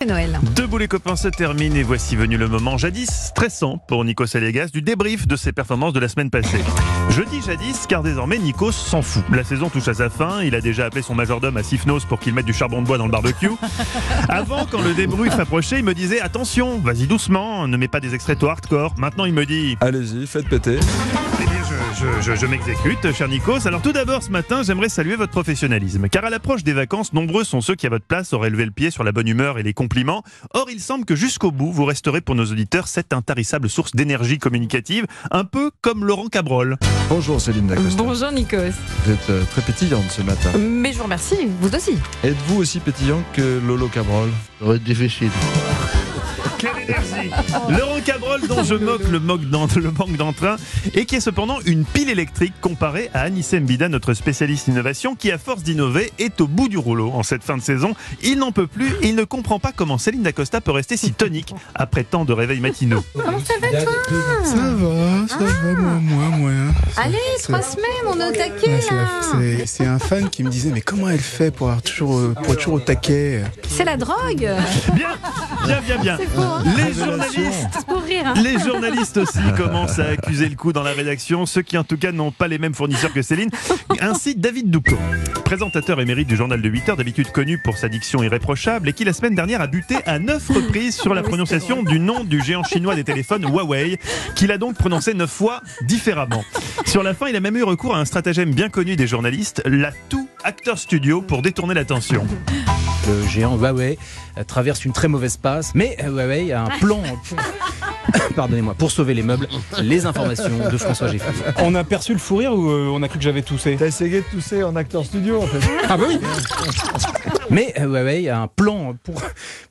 Noël. Debout les copains se termine et voici venu le moment jadis stressant pour Nikos Aliagas du débrief de ses performances de la semaine passée. Je dis jadis car désormais Nikos s'en fout. La saison touche à sa fin, il a déjà appelé son majordome à Sifnos pour qu'il mette du charbon de bois dans le barbecue. Avant, quand le débrief approchait, il me disait attention, vas-y doucement, ne mets pas des extraits trop hardcore. Maintenant il me dit allez-y, faites péter. Eh bien, je m'exécute, cher Nikos. Alors tout d'abord, ce matin, j'aimerais saluer votre professionnalisme. Car à l'approche des vacances, nombreux sont ceux qui, à votre place, auraient levé le pied sur la bonne humeur et les compliments. Or, il semble que jusqu'au bout, vous resterez pour nos auditeurs cette intarissable source d'énergie communicative, un peu comme Laurent Cabrol. Bonjour Céline Dacosta. Bonjour Nikos. Vous êtes très pétillante ce matin. Mais je vous remercie, vous aussi. Êtes-vous aussi pétillant que Lolo Cabrol? Ça va être difficile. Quelle énergie! Laurent Cabrol, dont je moque le manque d'entrain, et qui est cependant une pile électrique comparée à Anissé Mbida, notre spécialiste innovation, qui à force d'innover est au bout du rouleau en cette fin de saison. Il n'en peut plus et il ne comprend pas comment Céline Dacosta peut rester si tonique après tant de réveils matinaux. Comment ça va toi? Ça va, moi. Allez, 3 semaines, on est au taquet là. C'est un fan qui me disait mais comment elle fait pour être toujours au taquet? C'est la drogue. Bien. C'est faux, hein. C'est pour rire. Hein. Les journalistes aussi commencent à accuser le coup dans la rédaction, ceux qui en tout cas n'ont pas les mêmes fournisseurs que Céline. Ainsi David Doucot, présentateur émérite du journal de 8h, d'habitude connu pour sa diction irréprochable et qui la semaine dernière a buté à 9 reprises sur la prononciation du nom du géant chinois des téléphones Huawei, qu'il a donc prononcé 9 fois différemment. Sur la fin, il a même eu recours à un stratagème bien connu des journalistes, l'atout Acteur Studio, pour détourner l'attention. Le géant Huawei traverse une très mauvaise passe, mais Huawei a un plan pour sauver les meubles. Les informations de François Geffy. On a perçu le fou rire ou on a cru que j'avais toussé? T'as essayé de tousser en Acteur Studio en fait. Ah bah oui. Mais Huawei a un plan pour...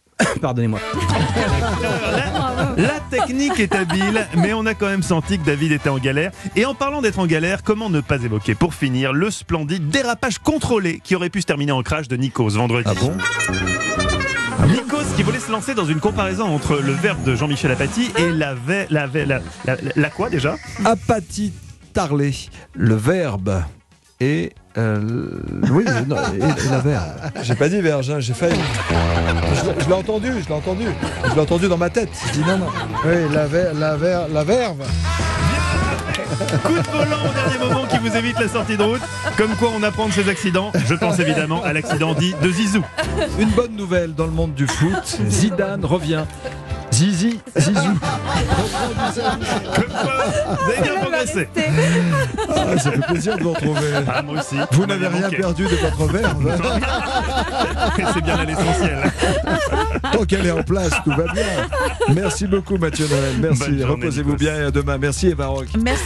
La technique est habile, mais on a quand même senti que David était en galère. Et en parlant d'être en galère, comment ne pas évoquer pour finir le splendide dérapage contrôlé qui aurait pu se terminer en crash de Nikos vendredi. Ah bon? Nikos qui voulait se lancer dans une comparaison entre le verbe de Jean-Michel Apathy et la quoi déjà? Apathy tarler, le verbe et oui, non, et la verbe. J'ai pas dit verge, hein, j'ai failli. Je l'ai entendu dans ma tête. Je dis non. Oui, la verve. Coup de volant au dernier moment qui vous évite la sortie de route. Comme quoi on apprend de ses accidents. Je pense évidemment à l'accident dit de Zizou. Une bonne nouvelle dans le monde du foot, Zidane revient. Zizou. Comme quoi, vous avez bien progressé. Ça fait plaisir de vous retrouver. Ah, moi aussi. Vous n'avez rien perdu de votre verbe. C'est bien là l'essentiel. Tant qu'elle est en place, tout va bien. Merci beaucoup Mathieu Noël. Merci. Bonne journée, Reposez-vous Nikos. bien et à demain. Merci Eva Rock. Merci.